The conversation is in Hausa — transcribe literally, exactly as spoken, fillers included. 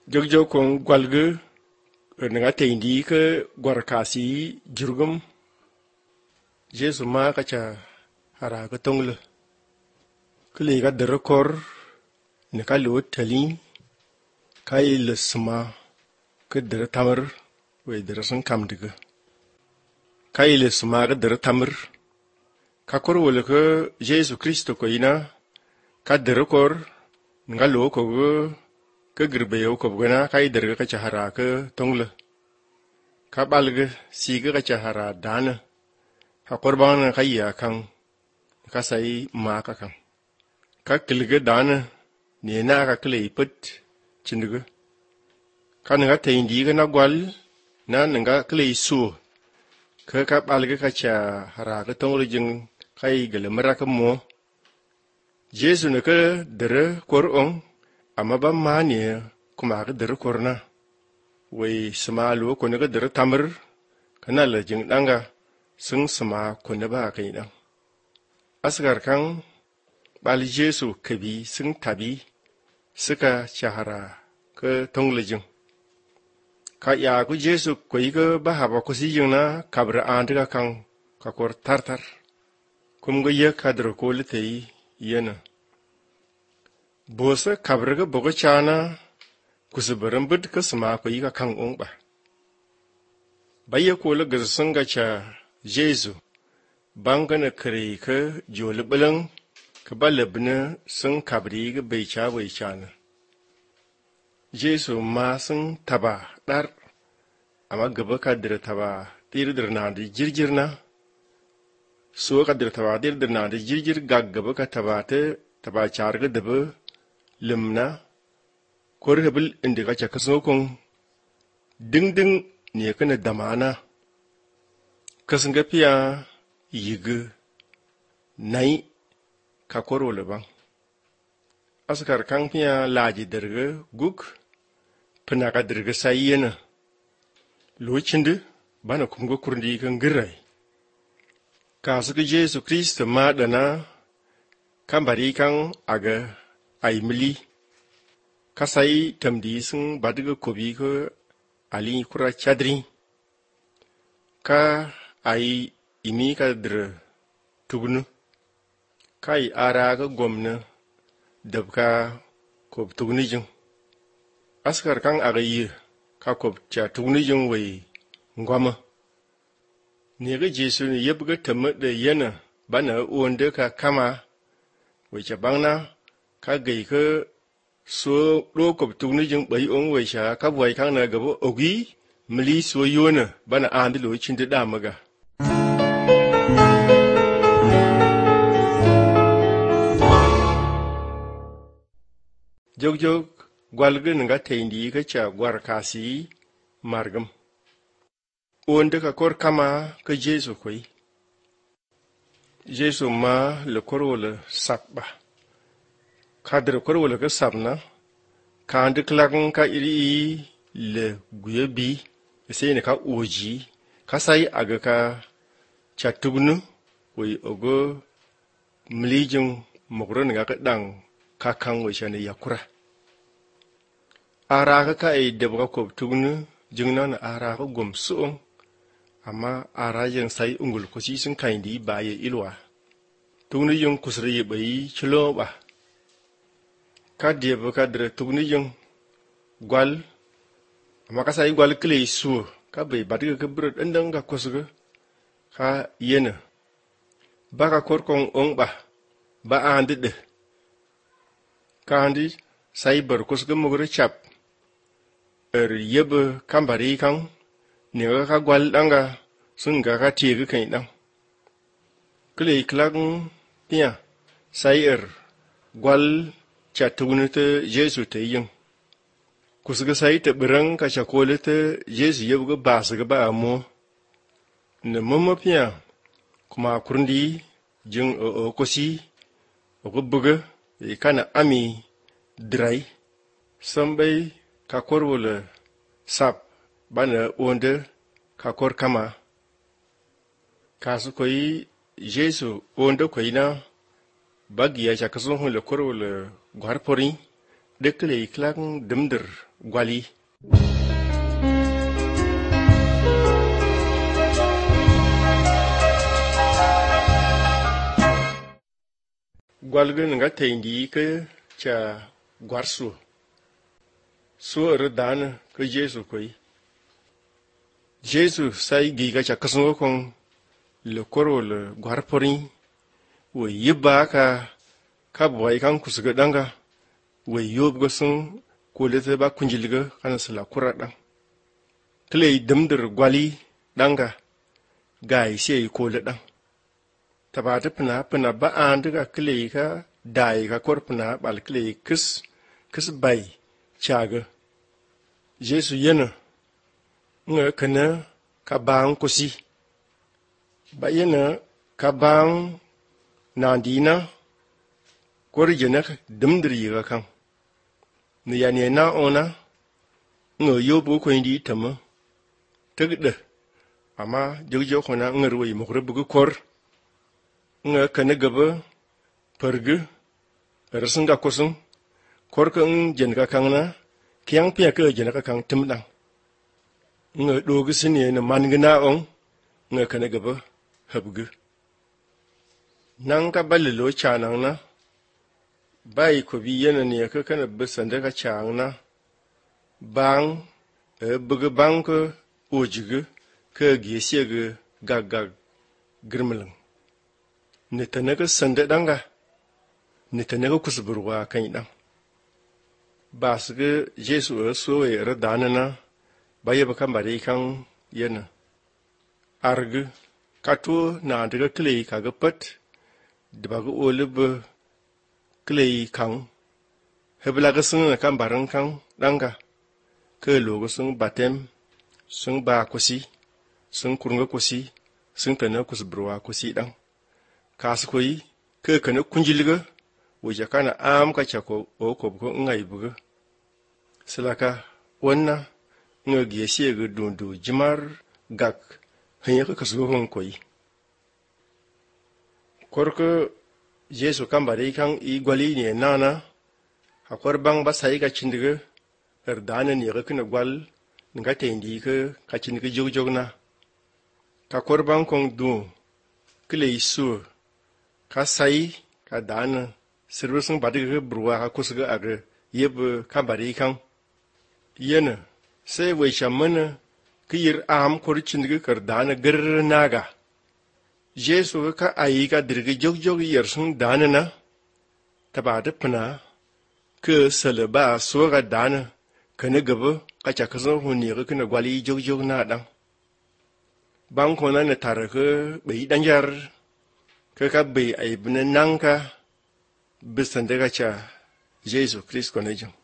jogjo kon gwalge nga teindi ke gwarkasi jurgum Jesu ma kacha hara ka tongle kle ga derekor ne ka lo tali kai le sma ke dere tamar we dere san kamdige kai le sma ga dere tamar ka kor wole ke Jesu Kristo ko ina ka derekor nga lo ko ke girbe yo ko gana kai dere ka chahara ka tongle ka balge siga ka chahara dana ha korban ka ya kan ka sai ma ka kan ka kilge dana ne na ka kle put chindige kan nga teindi ga na gwal na nga kle su ka ka balge ka chahara ka tongle jing kai gele mara ka mo Jesu ne ka dere kor on amma ban ma ne kuma ga dare korna wai sama lo ko ne ga dare tamar kana la jin danga sun sama ko ne ba kai dan asgar kan bal Jesu kabi sun tabi suka shahara ka tonglejin ka ya ku Jesu ko yi ga ba ha ba ko si jin na kabra an daga kan ka kor tartar kum ga ya kadar ko litai yana bosa kabrga boga chana kusubaran bid ka sama ko yi ka kan ongba bayya ko la gazsun ga cha Jesu bangana kare ka joli bulan ka balabna sun kabri ga bai cha bai chana Jesu ma sun taba dar amma gaba ka dir taba dir dir na da jirjirna so ka dir taba dir dir na da jirjir gaggaba ka taba ta taba char ga daba limna korhabil inda kace kasokon dingding ne kana damana kasan gafiya yiga nai ka koro laban askar kan fiya laji dirga guk fina ka dirga sayena lokacin da bana kuma kurndi kan girai ka suka Jesu Kristo ma dana kan bari kan aga ai mili kasai tamdi sun badiga kobi ko ali kura chadri ka ai imi ka dr tugnu kai ara ga gomna dabka kob tugni jin askar kan agayi ka kob cha tugni jin wai ngwama ne ga Jesu ne yabga tamma da yana bana wonda ka kama wai cha bangna ka gai ka so ro ko tugni jing bai on wai sha ka wai kan na gabo ogi mili so yona bana andi lo cin da maga jog jog gwalgin nga teindi ka cha gwar kasi margam onde ka kor kama ka Jesu koi Jesu ma le korole sakba kadre korwala ka sabna kandi klagan ka iri le guyebi sai ne ka oji ka sai aga ka chatugnu wai ogo mlijin mugron ga ka dan ka kan wai shane yakura ara ka ka ai da ba ko tugnu jingna na ara ka gomsu amma ara yin sai ungul ko si sun kaindi baye ilwa tugnu yin kusri bai chilo ba ka dieba ka dire tugni jing gwal amma ka sai gwal kle su ka bai badiga ka bro dandan ka kusga ka yena ba ka korkon on ba ba andi de ka andi sai bar kusga mugre chap er yebe kambari kan ne ka gwal danga sun ga ka tege kan dan kle klang pia sai er gwal cha tugni ta Jesu ta yin kusga sai ta biran ka chakole ta Jesu yabga basga ba amo ne mamapia kuma kurndi jin o kosi o buga e kana ami drai sambai ka korwala sap bana onde ka kor kama kasu koyi Jesu onde koyina bagiya cha kason le korwala gwarpori de kile klak dimdir gwali gwalgin nga teindi ke cha gwarsu so redan ke Jesu koi Jesu sai giga cha kasungo kong le koro le gwarpori we yiba ka ka boy kan kusuga danga we yob go sun ko le ba kunjilga kana sala kurada kle dimdir gwali danga gai sai ko le dan tabata pina pina ba andiga kle ka dai ka korpna bal kle kis kis bai chaga Jesu yana nga kana ka bang kusi ba yana ka bang nandina korjena dimdri ga kan ni yani na ona nga yobu ko indi tama tagda amma jogjo kona ngarwe mo rebu kor nga kana gaba pargu rasunga kosung korkan jenga kangna kyang pya ka jenga kang timdang nga dogu sine na mangna on nga kana gaba habgu nang ka ballo chanang na bai ko bi yana ne ka kana bisanda ka chang na bang e bugu bang ko ojigu ka gese ga gagag girmlang ne tanaga sanda danga ne tanaga kusburwa kan dan basga Jesu so e radana na baye baka bare kan yana argu kato na daga kle kaga pat daga olib kle kan hebla ga sun kan baran kan danga ke logo sun batem sun ba kusi sun kurunga kusi sun tana kusburwa kusi dan kaskoi ke kana kunjilga wuja kana am ka chako o ko ko ngai buga silaka wonna nga giese ga dundu jimar gak hanya ka kasu hon koi korko Jesu kan bare kan i gwali ne nana akwar bang ba sai ga cindiga erdana ne ga kana gwal nga tendi ka ka cindiga jogjogna ka korban kong du kile isu ka sai ka dana sirrusun badiga bruwa ka kusuga aga yeb ka bare kan yana sai wai shamana kiyir am korcin ga kardana garnaga Jesu ka ayi ka dirga jogjog yar sun dana na tabada pna ke salaba so ga dana kana gaba ka chaka zo huni ga kana gwali jogjog na dan ban ko na na taraka bai danjar ka ka bai ai bnan nanka bisan daga cha Jesu Christ ko ne jin